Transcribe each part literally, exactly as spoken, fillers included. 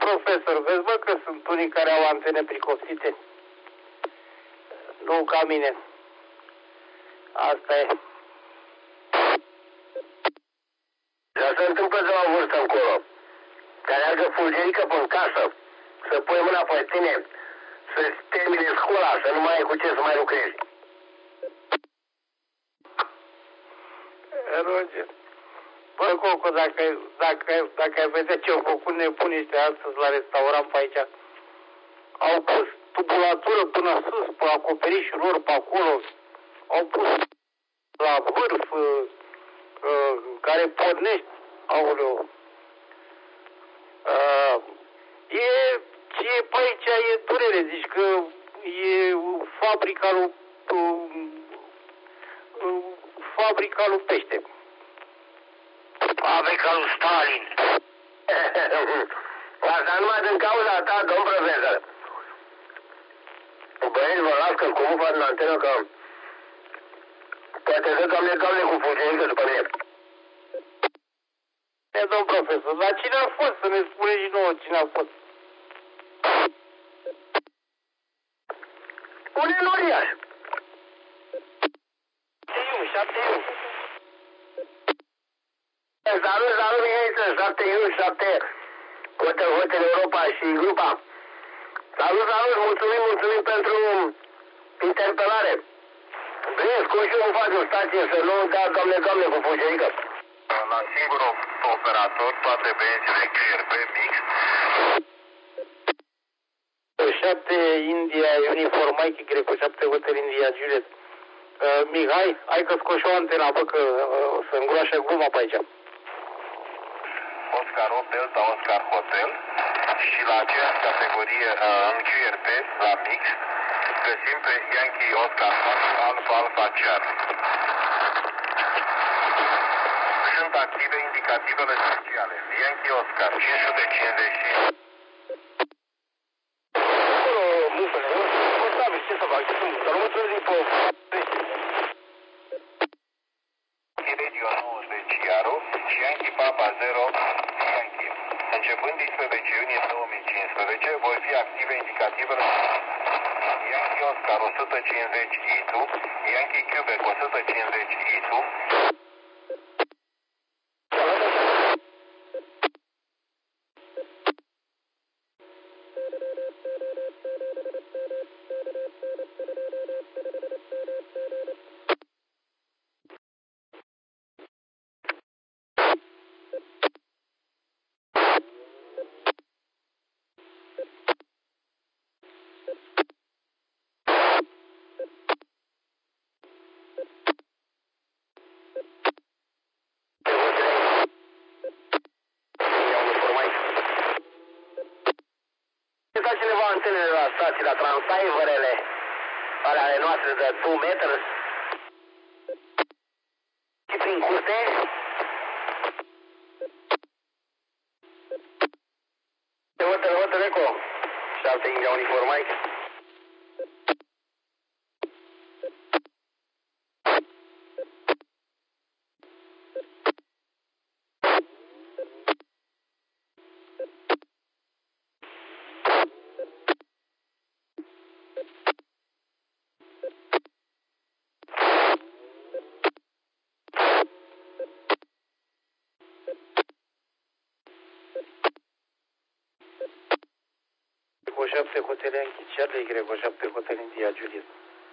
profesor, vezi, bă, că sunt unii care au antene pricopsite. Nu ca mine. Asta e. Dar se întâmplă de la o vârstă încolo. Care aleargă fulgerică pe casă, să pui mâna pe tine, să-ți termine școala, să nu mai ai cu ce să mai lucrezi. Roger. Bă, Coco, dacă, dacă, dacă ai vedea ce au făcut nebunii ăștia astăzi la restaurant pe aici, au pus tubulatură până sus, pe acoperișul lor, pe acolo, au pus la vârf, uh, uh, care pornești, aoleu. Uh, e, ce e pe aici e durere, zici că e fabrica lui, uh, uh, fabrica lui pește. Fabrica lui Stalin. Asta numai din cauza ta, domn profesor. Băieți, vă las că cum fac în antenă, că poate să doamne, doamne, cu fulgerică după mine. E, domn profesor, dar cine a fost? Să ne spune și nouă cine a fost. Un enoriaș. șapte unu. Salut, salut, Mihai, șapte unu, șapte Hotel, Hotel Europa și grupa. Salut, salut, mulțumim, mulțumim pentru interpelare. Bine, cum și eu fac o stație să nu dea, doamne, doamne, cu fulgerică. La singurul operator, toate benzile Q R P mix. șapte India Uniform Mike, Greco șapte Hotel India Juliet. Uh, Mihai, hai că scoși o antena, bă, că uh, să îngroașă gluma pe aici. Oscar opt Delta Oscar Hotel și la aceeași categorie uh, în Q R P, la mix, găsim pe Yankee Oscar Alpha Alpha Charlie. Sunt active indicativele speciale. Yankee Oscar cinci sute cincizeci. Ce să fac? Să nu mă trezi pe... Radio nouăzeci Iaru și Yankee Papa zero Yankee. Începând dinspre iunie două mii cincisprezece, vor fi active indicativele Yankee Oscar o sută cincizeci I T U, Yankee Quebec o sută cincizeci I T U, cineva antenele la stații, la transceiverele alea ale noastre de doi metri și prin curte. Hotel, Hotel Eco șapte India Uniform Mike. Greco șapte Hotel Yankee Charlie, Greco șapte Hotel India Juliet.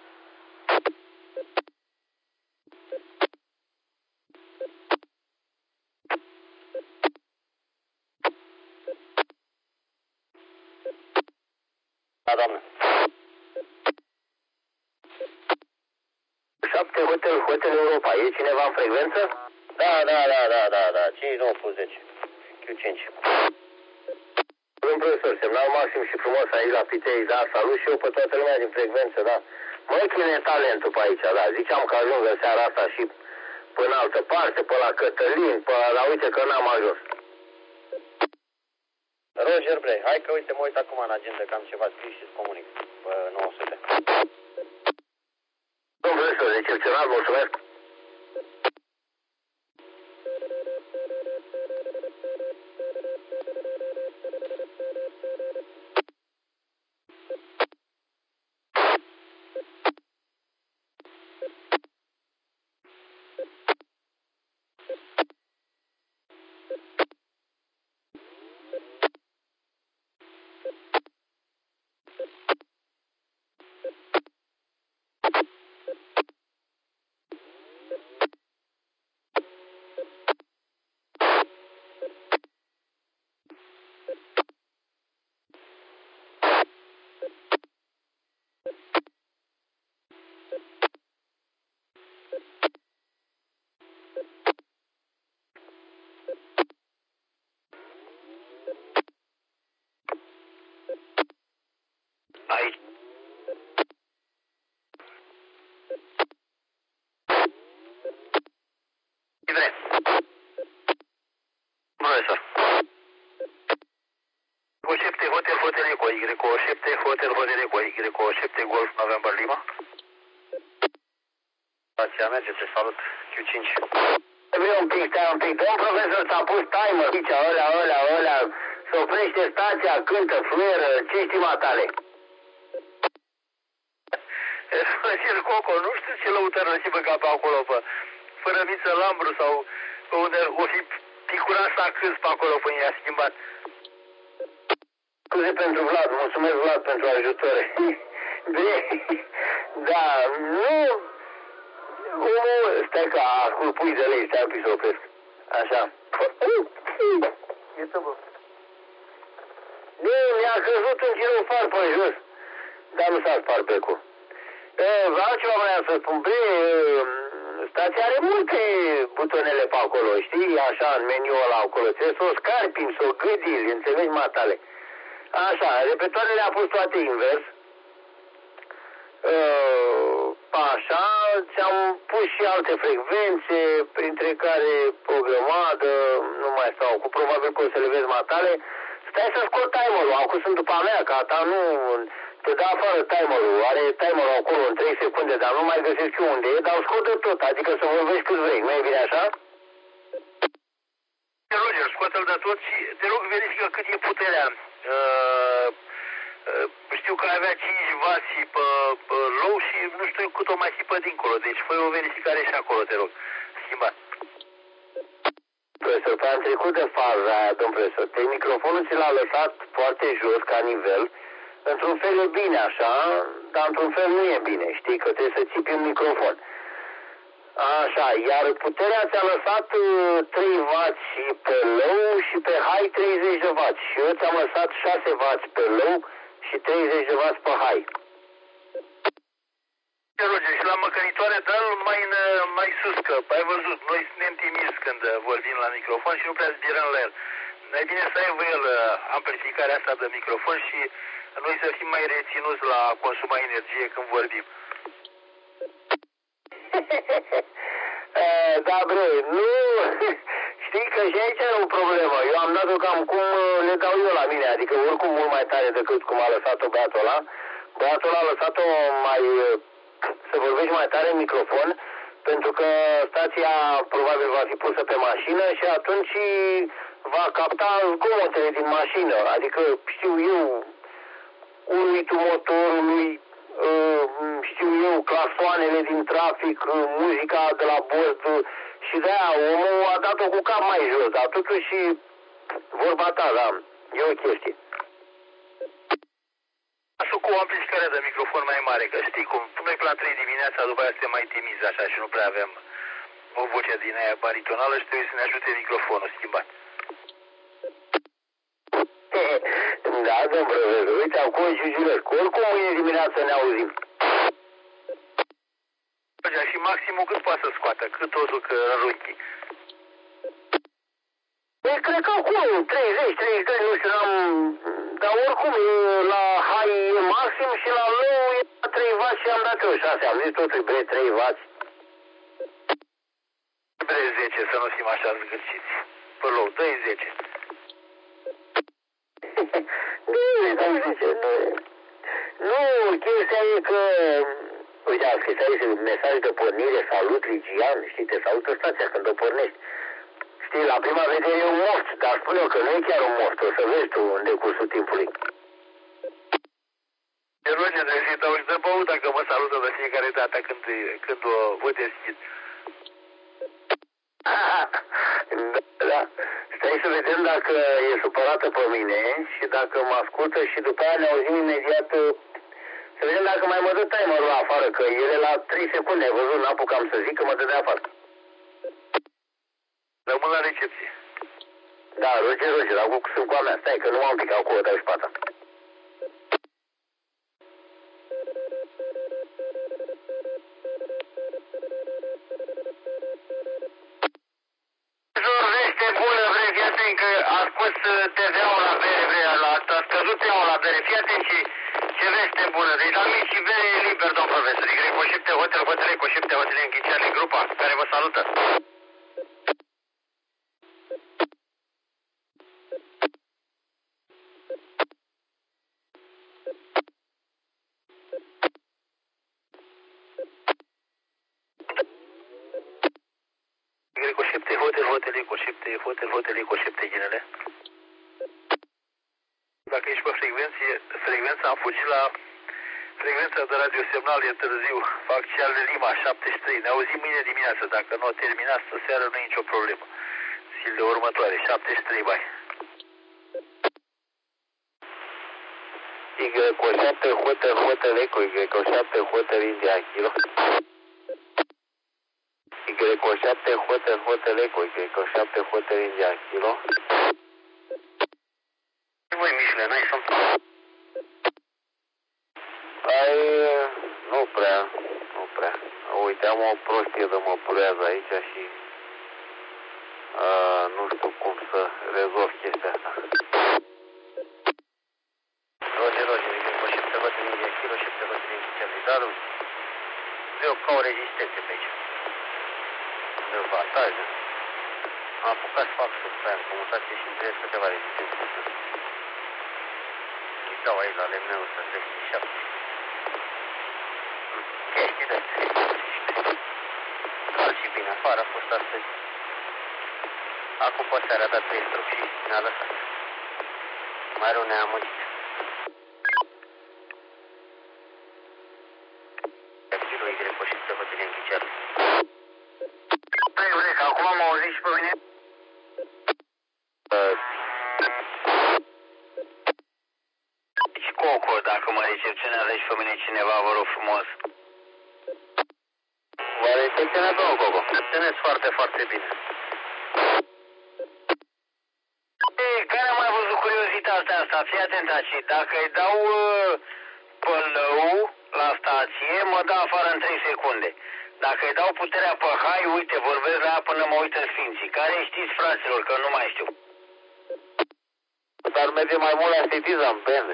Da, doamnă. șapte Hotel, Hotel Europa. E cineva în frecvență? Da, da, da, da, da, da. cinci nouăsprezece. Q cinci. Domnul profesor, semnal maxim și frumos aici la Pitei, da, salut și eu pe toată lumea din frecvență, da. Mă chine talentul pe aici, da. Ziceam că ajung în seara asta și până altă parte, pe la Cătălin, pe la, uite că n-am ajuns. Roger Bre, hai că uite, mă uit acum în agenda că am ceva scris și îți comunic pe nouă sute. Domnul profesor, excepțional, mulțumesc. Y șapte, Hotel Hotel Eco, Y șapte, Golf November Lima. Stația merge, te salut, Q cinci. Vreau un pic, stai un pic, domn profesor s-a pus timer, aici, ălea, ălea, ălea, se oprește stația, cântă, fluieră, ce știi matale? El Coco, nu știu ce lăutără și băga pe acolo, pe fără viță lambru sau pe unde o fi picurat s-a câns pe acolo până i-a schimbat. Scuze pentru Vlad, mulțumesc Vlad pentru ajutor. Bine, da, nu, omul, stai că ascult pui de lei, stai un pic să opresc. Așa. Iată, bă. Nu, mi-a căzut un girofar pe jos, dar nu s-a spart becul. Vreau ceva vreau să spun, bine, stația are multe butonele pe acolo, știi, așa, în meniul ăla acolo, trebuie să o scarpim, să o gâdili, înțelegi, matale. Așa, repetoarele a pus toate invers, așa, ți-am pus și alte frecvențe, printre care o grămadă, nu mai stau, cu probabil că o să le vezi matale. Stai să scot timerul, acum sunt după a mea, ca ta nu... Te dă afară timerul, are timerul acolo în trei secunde, dar nu mai găsesc eu unde e, dar o scot de tot, adică să vorbești cât vrei, nu e bine așa? Roger, scoate-l de tot și te rog verifică cât e puterea. Uh, uh, știu că avea cinci wați pe, pe low și nu știu cât o mai fi pe dincolo, deci fă o verificare și acolo, te rog, schimbat. Profesor, pe am trecut de faza aia, domn profesor, pe microfonul ți l-a lăsat foarte jos ca nivel. Într-un fel e bine așa, dar într-un fel nu e bine, știi, că trebuie să țipi un microfon. Așa, iar puterea ți-a lăsat trei wați pe low și pe high treizeci de wați. Și eu ți-am lăsat șase wați pe low și treizeci de wați pe high. Roger, și la măcăritoare dă-l mai, în, mai sus, că ai văzut, noi suntem timizi când vorbim la microfon și nu prea zbierăm la el. Mai bine să aibă el amplificarea asta de microfon și noi să fim mai reținuți la consuma energie când vorbim. Da, bre, nu, știi că și aici e o problemă. Eu am dat-o cam cum le dau eu la mine, adică oricum mult mai tare decât cum a lăsat-o băiatul ăla. Băiatul ăla a lăsat-o mai, să vorbești mai tare în microfon, pentru că stația probabil va fi pusă pe mașină și atunci va capta zgomotele din mașină, adică știu eu, uruitul motorului, știu eu, clasoanele din trafic, muzica de la bord și de-aia omul a dat-o cu cap mai jos, dar totuși vorba ta, da, e o chestie. Așa cu o amplificare de microfon mai mare, că știi cum, noi pe la trei dimineața după aia suntem mai timizi așa și nu prea avem o voce din aia baritonală și trebuie să ne ajute microfonul schimbat. Da, domn profesor, uite, acum și juresc, oricum mâine dimineață ne auzim. Și maximul cât poate să scoată, cât o duc runchi? Păi cred că acum, treizeci, treizeci de ani, nu știu, am... Dar oricum, la high e maxim și la low e la trei wați și am dat eu șase, am zis totul, bre, trei wați. Bre, zece, să nu fim așa zgârciți. Pe low, dă-i zece. Nu, dă-i zece, nu. Nu, chestia e că... Uite, am scris aici mesaj de pornire, salut Ligian, știi, te salută stația când o pornești. Știi, la prima vedere e un most, dar spune eu că nu e chiar un most, o să vezi tu în decursul timpului. Eu nu ce trebuie să-i dau și de băut dacă mă salută de fiecare dată când, când o vă deschid. Da, stai să vedem dacă e supărată pe mine și dacă mă ascultă și după aia ne auzim imediat. Să vedem dacă mai mă dă timerul afară, că el e la trei secunde, ai văzut, n-apucam să zic că mă dă de afară. Rămân la recepție. Da, Roger, Roger, acum sunt cu a mea, stai că nu m-am picat cu o dau spata. Vește bună, vrei, fii atent că a scos T V-ul la bere, vrei, a scăzut T V-ul la bere, fii atent și ce veste bună. Deci la mine și bere e liber, domn profesor. Y șapte, Hotel, Hotel, Eco șapte, Hotel, Închiceale, grupa care vă salută. șapte, hotel, hotel, eco șapte ghinele. Dacă ești pe frecvenție, frecvența am fugit la frecvența de radiosemnal, e târziu. Fac Charlie Lima șaptezeci și trei. Ne auzim mâine dimineață. Dacă nu o terminați să seară, nu e nicio problemă. Zilele următoare, șaptezeci și trei, bai. Y șapte, hotel, hotel, eco, Y șapte, hotel, India, kilo. Y șapte, hotel, hotel, eco, Y șapte, hotel, India, kilo. Voi, Mișule, n-ai somn? Păi, nu prea, nu prea. Uite, am o prostie de măpurează aici și uh, nu știu cum să rezolv chestia asta. Roger, Roger, eu și te văd în India, kilo și te văd în India, dar eu ca o rezistență pe aici. De batajă. Am apucat să fac substan, comutație și îmi trebuie câteva rezistențe. Îi dau aici la lemneu să trește șapte. Chestii de cald și bine afară, a fost astăzi. Acum pe seara a dat trei struc și ne-a lăsat. Mai rău ne-a amăgit. Kilo Y și să vă ține în ghiciar. Păi, vrei că acum m-au auzit și pe mine? Deci, Coco, dacă mă recepționează și pe mine cineva, vă rog frumos. Vă recepționează, domnul Coco. Recepționez foarte, foarte bine. Ei, care am mai văzut curiozitatea asta? Fii atent aici. Dacă îi dau uh, pălău la stație, mă dă afară în trei secunde. Dacă îi dau puterea pe hai, uite, vorbesc la ea până mă uită sfinții. Care știți, fraților, că nu mai știu. Dar merge mai mult la Citizen, benzi.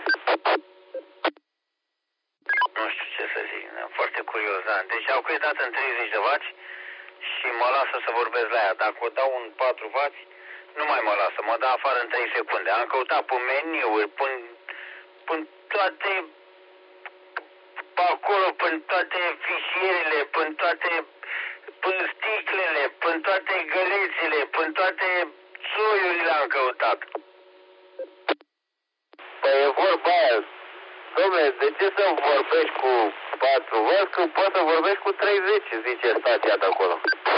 Nu știu ce să zic, foarte curios, da. Deci au creat în treizeci de wați și mă lasă să vorbesc la ea. Dacă o dau în patru wați, nu mai mă lasă, mă dă afară în trei secunde. Am căutat pe meniuri, până, până toate, pe acolo, până toate fișierele, până toate, până sticlele, până toate gălețile, până toate țoiurile am căutat. Păi e vorba aia. Dom'le, de ce să vorbești cu patru? Văd că poți să vorbești cu treizeci, zice stația de acolo.